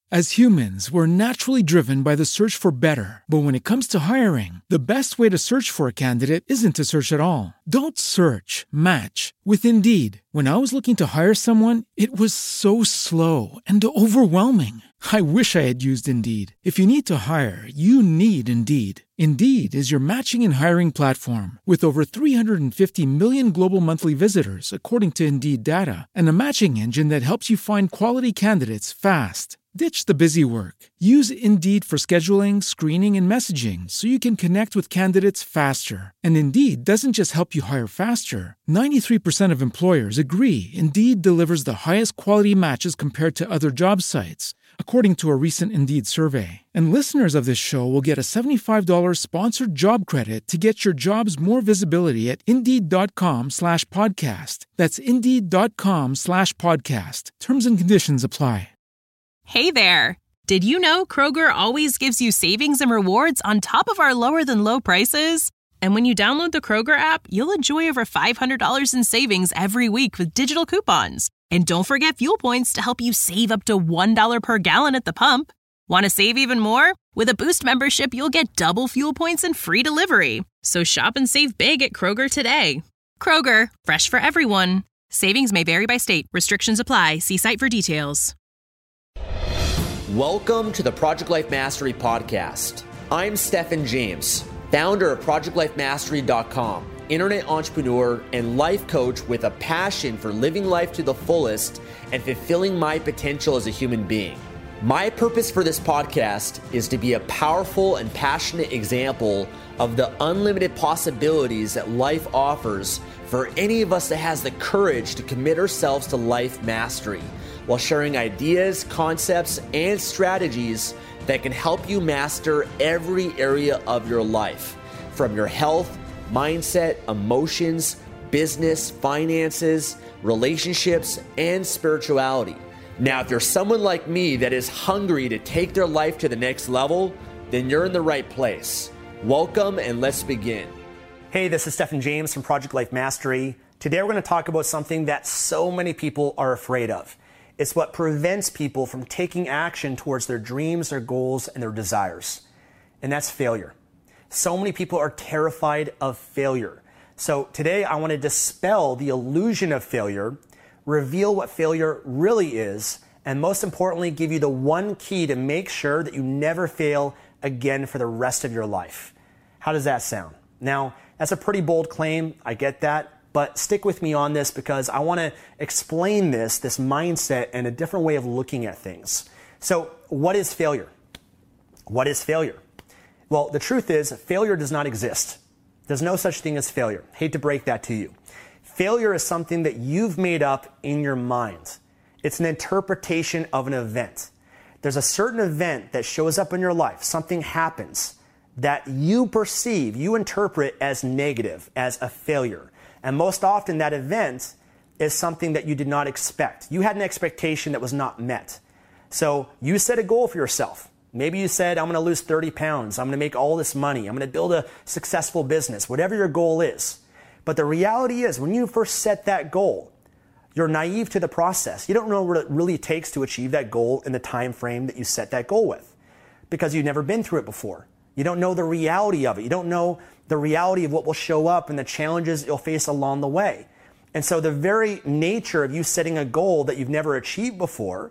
As humans, we're naturally driven by the search for better. But when it comes to hiring, the best way to search for a candidate isn't to search at all. Don't search, match with Indeed. When I was looking to hire someone, it was so slow and overwhelming. I wish I had used Indeed. If you need to hire, you need Indeed. Indeed is your matching and hiring platform with over 350 million global monthly visitors, according to Indeed data, and a matching engine that helps you find quality candidates fast. Ditch the busy work. Use Indeed for scheduling, screening, and messaging so you can connect with candidates faster. And Indeed doesn't just help you hire faster. 93% of employers agree Indeed delivers the highest quality matches compared to other job sites, according to a recent Indeed survey. And listeners of this show will get a $75 sponsored job credit to get your jobs more visibility at Indeed.com/podcast. That's Indeed.com/podcast. Terms and conditions apply. Hey there! Did you know Kroger always gives you savings and rewards on top of our lower-than-low prices? And when you download the Kroger app, you'll enjoy over $500 in savings every week with digital coupons. And don't forget fuel points to help you save up to $1 per gallon at the pump. Want to save even more? With a Boost membership, you'll get double fuel points and free delivery. So shop and save big at Kroger today. Kroger, fresh for everyone. Savings may vary by state. Restrictions apply. See site for details. Welcome to the Project Life Mastery Podcast. I'm Stephen James, founder of ProjectLifeMastery.com, internet entrepreneur and life coach with a passion for living life to the fullest and fulfilling my potential as a human being. My purpose for this podcast is to be a powerful and passionate example of the unlimited possibilities that life offers for any of us that has the courage to commit ourselves to life mastery, while sharing ideas, concepts, and strategies that can help you master every area of your life, from your health, mindset, emotions, business, finances, relationships, and spirituality. Now, if you're someone like me that is hungry to take their life to the next level, then you're in the right place. Welcome, and let's begin. Hey, this is Stephen James from Project Life Mastery. Today we're going to talk about something that so many people are afraid of. It's what prevents people from taking action towards their dreams, their goals, and their desires. And that's failure. So many people are terrified of failure. So today I want to dispel the illusion of failure, reveal what failure really is, and most importantly, give you the one key to make sure that you never fail again for the rest of your life. How does that sound? Now, that's a pretty bold claim. I get that. But stick with me on this because I want to explain this mindset and a different way of looking at things. So what is failure? What is failure? Well, the truth is failure does not exist. There's no such thing as failure. Hate to break that to you. Failure is something that you've made up in your mind. It's an interpretation of an event. There's a certain event that shows up in your life. Something happens that you perceive, you interpret as negative, as a failure. And most often that event is something that you did not expect. You had an expectation that was not met. So you set a goal for yourself. Maybe you said, I'm going to lose 30 pounds. I'm going to make all this money. I'm going to build a successful business, whatever your goal is. But the reality is when you first set that goal, you're naive to the process. You don't know what it really takes to achieve that goal in the time frame that you set that goal with because you've never been through it before. You don't know the reality of it. You don't know the reality of what will show up and the challenges you'll face along the way. And so the very nature of you setting a goal that you've never achieved before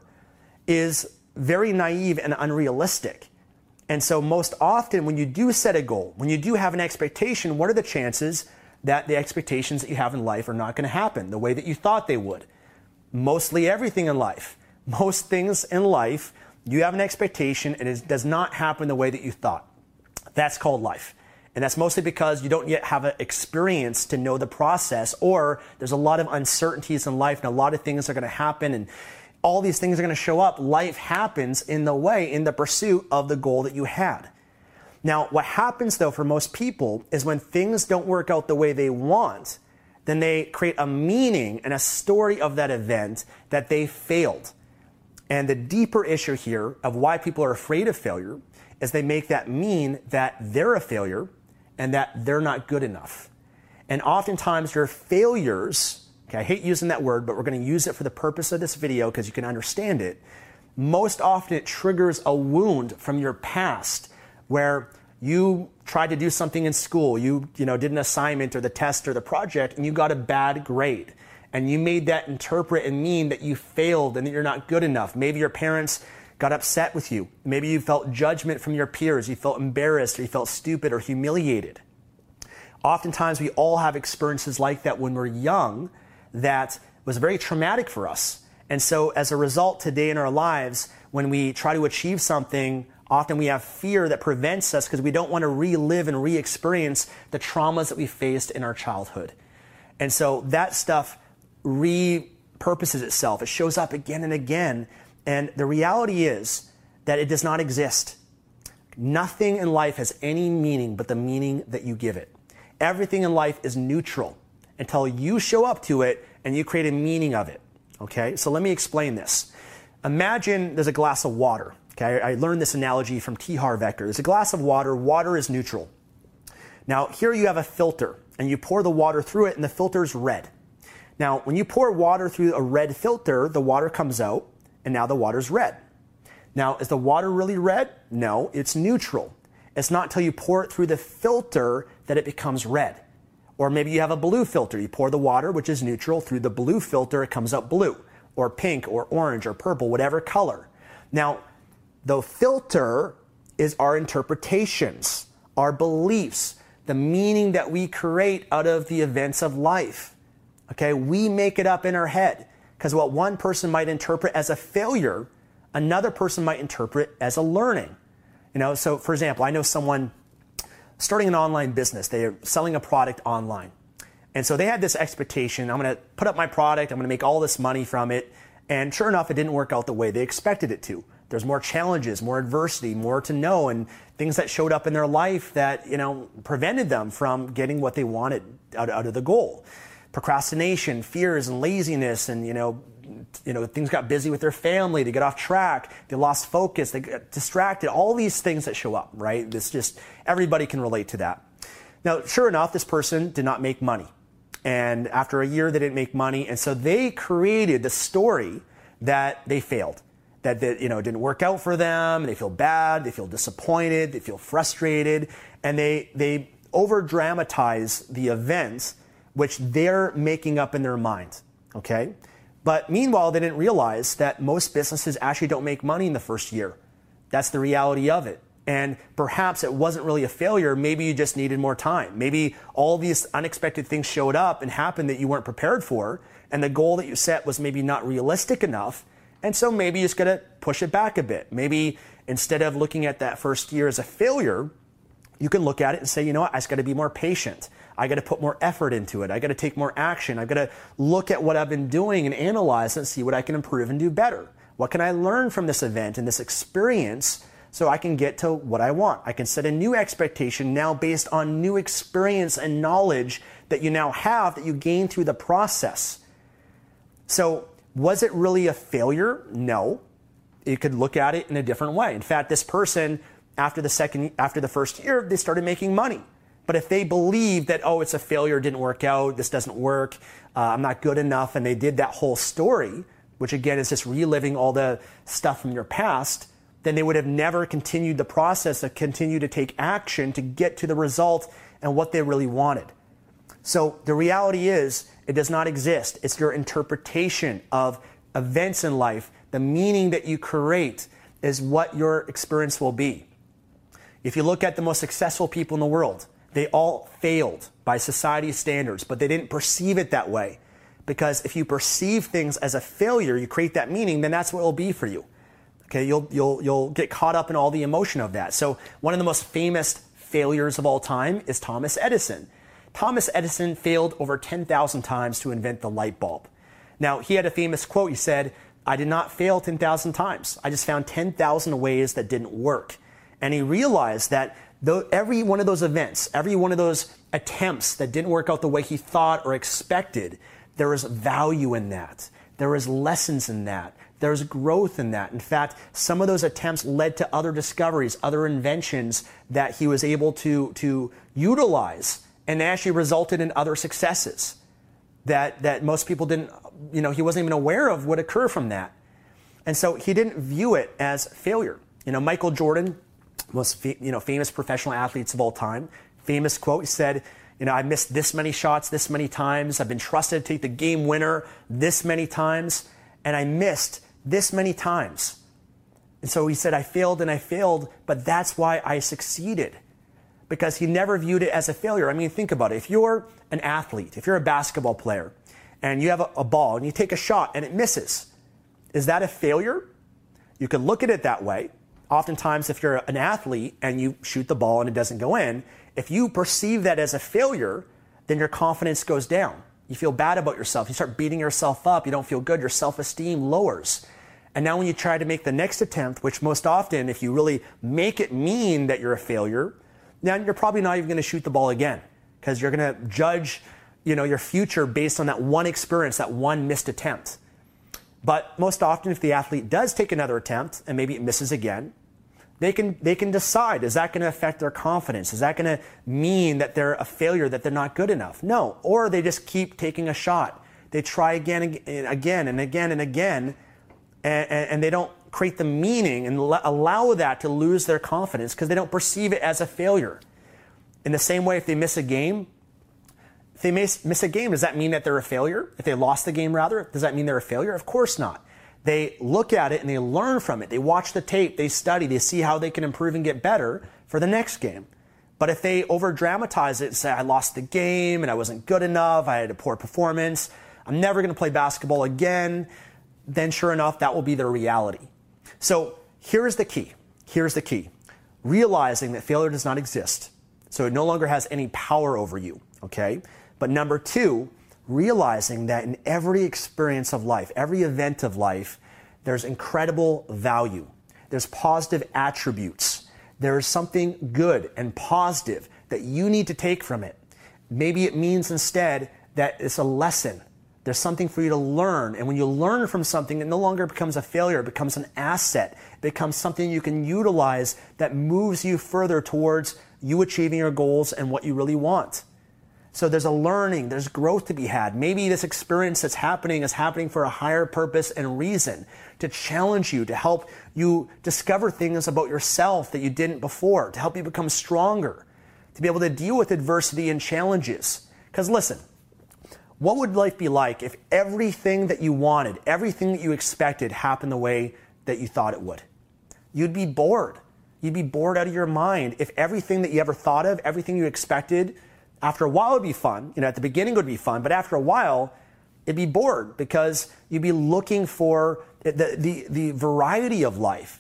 is very naive and unrealistic. And so most often when you do set a goal, when you do have an expectation, what are the chances that the expectations that you have in life are not going to happen the way that you thought they would? Mostly everything in life. Most things in life, you have an expectation and it does not happen the way that you thought. That's called life. And that's mostly because you don't yet have an experience to know the process, or there's a lot of uncertainties in life and a lot of things are going to happen and all these things are going to show up. Life happens in the pursuit of the goal that you had. Now, what happens though for most people is when things don't work out the way they want, then they create a meaning and a story of that event that they failed. And the deeper issue here of why people are afraid of failure is they make that mean that they're a failure and that they're not good enough. And oftentimes your failures, okay, I hate using that word, but we're going to use it for the purpose of this video because you can understand it. most often it triggers a wound from your past where you tried to do something in school, you did an assignment or the test or the project, and you got a bad grade. And you made that interpret and mean that you failed and that you're not good enough. Maybe your parents got upset with you. Maybe you felt judgment from your peers. You felt embarrassed or you felt stupid or humiliated. Oftentimes we all have experiences like that when we're young that was very traumatic for us. And so as a result, today in our lives, when we try to achieve something, often we have fear that prevents us because we don't want to relive and re-experience the traumas that we faced in our childhood. And so that stuff repurposes itself. It shows up again and again. And the reality is that it does not exist. Nothing in life has any meaning but the meaning that you give it. Everything in life is neutral until you show up to it and you create a meaning of it. Okay, so let me explain this. Imagine there's a glass of water. Okay, I learned this analogy from T. Harv Eker. There's a glass of water. Water is neutral. Now, here you have a filter, and you pour the water through it, and the filter is red. Now, when you pour water through a red filter, the water comes out, and now the water's red. Now, is the water really red? No, it's neutral. It's not until you pour it through the filter that it becomes red. Or maybe you have a blue filter. You pour the water, which is neutral, through the blue filter, it comes out blue, or pink, or orange, or purple, whatever color. Now, the filter is our interpretations, our beliefs, the meaning that we create out of the events of life. Okay, we make it up in our head because what one person might interpret as a failure, another person might interpret as a learning. So for example, I know someone starting an online business. They are selling a product online. And so they had this expectation, I'm going to put up my product, I'm going to make all this money from it. And sure enough, it didn't work out the way they expected it to. There's more challenges, more adversity, more to know, and things that showed up in their life that, prevented them from getting what they wanted out of the goal. Procrastination, fears, and laziness, and, things got busy with their family, they got off track, they lost focus, they got distracted, all these things that show up, right? Everybody can relate to that. Now, sure enough, this person did not make money. And after a year, they didn't make money. And so they created the story that they failed, that it didn't work out for them. They feel bad, they feel disappointed, they feel frustrated, and they over-dramatize the events which they're making up in their mind, okay? But meanwhile, they didn't realize that most businesses actually don't make money in the first year. That's the reality of it. And perhaps it wasn't really a failure. Maybe you just needed more time. Maybe all these unexpected things showed up and happened that you weren't prepared for, and the goal that you set was maybe not realistic enough. And so maybe you just got to push it back a bit. Maybe instead of looking at that first year as a failure, you can look at it and say, I just got to be more patient. I got to put more effort into it. I got to take more action. I've got to look at what I've been doing and analyze and see what I can improve and do better. What can I learn from this event and this experience so I can get to what I want? I can set a new expectation now based on new experience and knowledge that you now have that you gained through the process. So was it really a failure? No. You could look at it in a different way. In fact, this person, after the first year, they started making money. But if they believe that, it's a failure, didn't work out, this doesn't work, I'm not good enough, and they did that whole story, which again is just reliving all the stuff from your past, then they would have never continued the process of continue to take action to get to the result and what they really wanted. So the reality is, it does not exist. It's your interpretation of events in life. The meaning that you create is what your experience will be. If you look at the most successful people in the world, they all failed by society's standards, but they didn't perceive it that way. Because if you perceive things as a failure, you create that meaning, then that's what it will be for you. Okay, you'll get caught up in all the emotion of that. So one of the most famous failures of all time is Thomas Edison. Thomas Edison failed over 10,000 times to invent the light bulb. Now, he had a famous quote. He said, "I did not fail 10,000 times. I just found 10,000 ways that didn't work." And he realized that every one of those events, every one of those attempts that didn't work out the way he thought or expected, there was value in that. There was lessons in that. There's growth in that. In fact, some of those attempts led to other discoveries, other inventions that he was able to utilize, and they actually resulted in other successes that most people didn't, he wasn't even aware of would occur from that. And so he didn't view it as failure. Michael Jordan, most famous professional athletes of all time, famous quote, he said, I missed this many shots this many times. I've been trusted to take the game winner this many times, and I missed this many times. And so he said, I failed, but that's why I succeeded. Because he never viewed it as a failure. I mean, think about it. If you're an athlete, if you're a basketball player, and you have a ball and you take a shot and it misses, is that a failure? You can look at it that way. Oftentimes, if you're an athlete and you shoot the ball and it doesn't go in, if you perceive that as a failure, then your confidence goes down. You feel bad about yourself. You start beating yourself up. You don't feel good. Your self-esteem lowers. And now when you try to make the next attempt, which most often, if you really make it mean that you're a failure, then you're probably not even going to shoot the ball again, because you're going to judge, your future based on that one experience, that one missed attempt. But most often, if the athlete does take another attempt and maybe it misses again, they can decide, is that going to affect their confidence? Is that going to mean that they're a failure, that they're not good enough? No. Or they just keep taking a shot. They try again and again and again and again, and they don't create the meaning and allow that to lose their confidence because they don't perceive it as a failure. In the same way, if they miss a game, does that mean that they're a failure? If they lost the game, rather, does that mean they're a failure? Of course not. They look at it and they learn from it. They watch the tape, they study, they see how they can improve and get better for the next game. But if they over-dramatize it and say, I lost the game and I wasn't good enough, I had a poor performance, I'm never going to play basketball again, then sure enough, that will be their reality. So here's the key. Realizing that failure does not exist. So it no longer has any power over you, okay? But number two, realizing that in every experience of life, every event of life, there's incredible value. There's positive attributes. There's something good and positive that you need to take from it. Maybe it means instead that it's a lesson. There's something for you to learn. And when you learn from something, it no longer becomes a failure. It becomes an asset. It becomes something you can utilize that moves you further towards you achieving your goals and what you really want. So there's a learning, there's growth to be had. Maybe this experience that's happening is happening for a higher purpose and reason, to challenge you, to help you discover things about yourself that you didn't before, to help you become stronger, to be able to deal with adversity and challenges. Because listen, what would life be like if everything that you wanted, everything that you expected happened the way that you thought it would? You'd be bored. You'd be bored out of your mind if everything that you ever thought of, everything you expected, after a while it'd be fun. At the beginning it would be fun, but after a while it'd be bored because you'd be looking for the variety of life.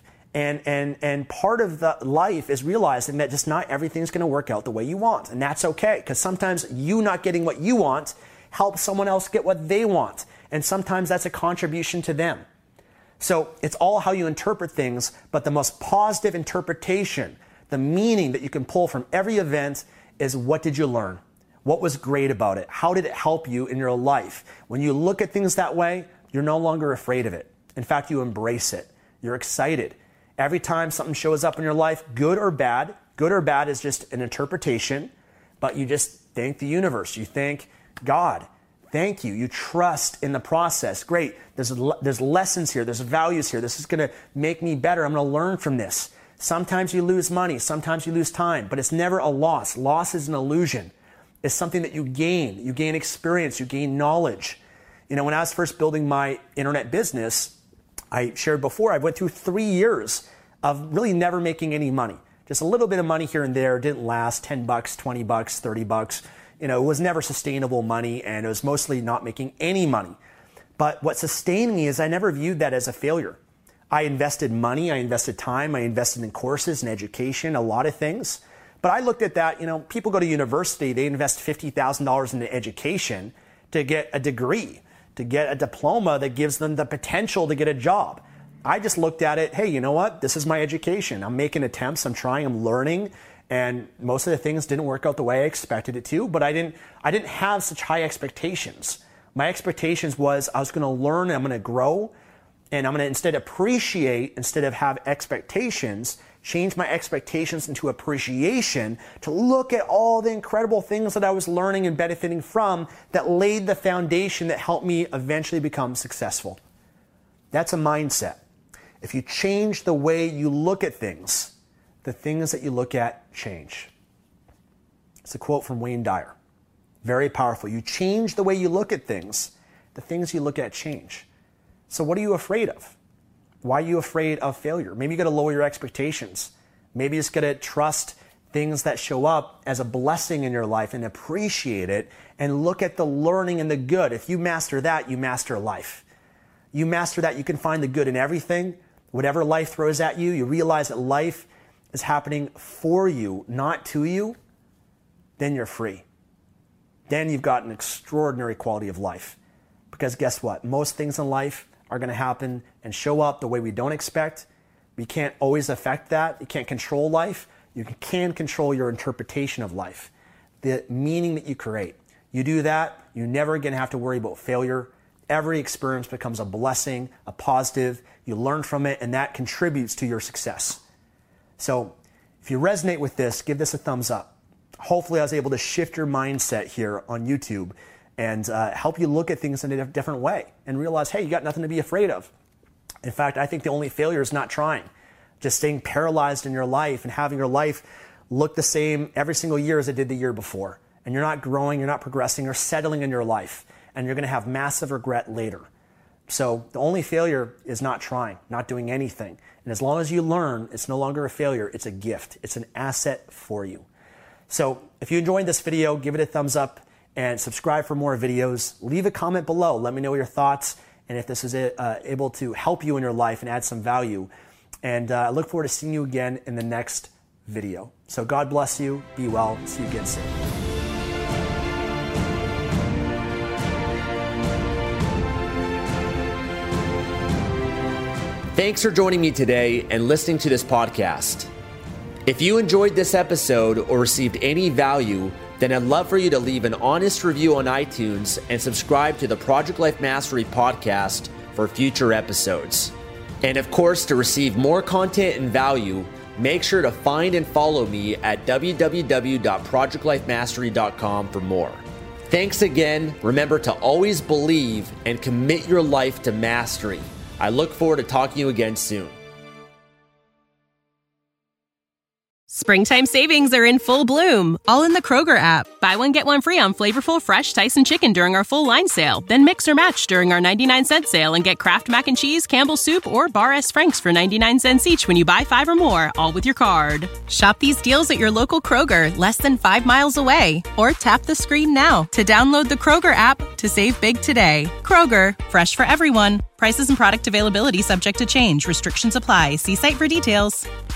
And part of the life is realizing that just not everything's going to work out the way you want. And that's okay, because sometimes you not getting what you want helps someone else get what they want. And sometimes that's a contribution to them. So it's all how you interpret things, but the most positive interpretation, the meaning that you can pull from every event is, what did you learn? What was great about it? How did it help you in your life? When you look at things that way, you're no longer afraid of it. In fact, you embrace it. You're excited. Every time something shows up in your life, good or bad is just an interpretation, but you just thank the universe. You thank God. Thank you. You trust in the process. Great. There's lessons here. There's values here. This is going to make me better. I'm going to learn from this. Sometimes you lose money. Sometimes you lose time, but it's never a loss. Loss is an illusion. It's something that you gain. You gain experience. You gain knowledge. When I was first building my internet business, I shared before, I went through 3 years of really never making any money. Just a little bit of money here and there. It didn't last. $10, $20, $30. It was never sustainable money, and it was mostly not making any money. But what sustained me is I never viewed that as a failure. I invested money, I invested time, I invested in courses and education, a lot of things. But I looked at that, people go to university, they invest $50,000 into education to get a degree, to get a diploma that gives them the potential to get a job. I just looked at it, hey, you know what? This is my education. I'm making attempts, I'm trying, I'm learning, and most of the things didn't work out the way I expected it to, but I didn't have such high expectations. My expectations was I was going to learn, I'm going to grow, and I'm going to instead appreciate, instead of have expectations, change my expectations into appreciation to look at all the incredible things that I was learning and benefiting from that laid the foundation that helped me eventually become successful. That's a mindset. If you change the way you look at things, the things that you look at change. It's a quote from Wayne Dyer. Very powerful. You change the way you look at things, the things you look at change. So what are you afraid of? Why are you afraid of failure? Maybe you got to lower your expectations. Maybe you just got to trust things that show up as a blessing in your life and appreciate it and look at the learning and the good. If you master that, you master life. You master that, you can find the good in everything. Whatever life throws at you, you realize that life is happening for you, not to you, then you're free. Then you've got an extraordinary quality of life. Because guess what? Most things in life are going to happen and show up the way we don't expect. We can't always affect that. You can't control life. You can control your interpretation of life, the meaning that you create. You do that, you're never going to have to worry about failure. Every experience becomes a blessing, a positive. You learn from it, and that contributes to your success. So if you resonate with this, give this a thumbs up. Hopefully I was able to shift your mindset here on YouTube and help you look at things in a different way and realize, hey, you got nothing to be afraid of. In fact, I think the only failure is not trying. Just staying paralyzed in your life and having your life look the same every single year as it did the year before. And you're not growing, you're not progressing, you're settling in your life. And you're going to have massive regret later. So the only failure is not trying, not doing anything. And as long as you learn, it's no longer a failure, it's a gift. It's an asset for you. So if you enjoyed this video, give it a thumbs up and subscribe for more videos. Leave a comment below. Let me know your thoughts and if this is able to help you in your life and add some value. And I look forward to seeing you again in the next video. So God bless you. Be well. See you again soon. Thanks for joining me today and listening to this podcast. If you enjoyed this episode or received any value, then I'd love for you to leave an honest review on iTunes and subscribe to the Project Life Mastery podcast for future episodes. And of course, to receive more content and value, make sure to find and follow me at www.projectlifemastery.com for more. Thanks again. Remember to always believe and commit your life to mastery. I look forward to talking to you again soon. Springtime savings are in full bloom, all in the Kroger app. Buy one, get one free on flavorful, fresh Tyson chicken during our full line sale. Then mix or match during our 99-cent sale and get Kraft Mac and Cheese, Campbell's Soup, or Bar S. Frank's for 99 cents each when you buy 5 or more, all with your card. Shop these deals at your local Kroger, less than 5 miles away. Or tap the screen now to download the Kroger app to save big today. Kroger, fresh for everyone. Prices and product availability subject to change. Restrictions apply. See site for details.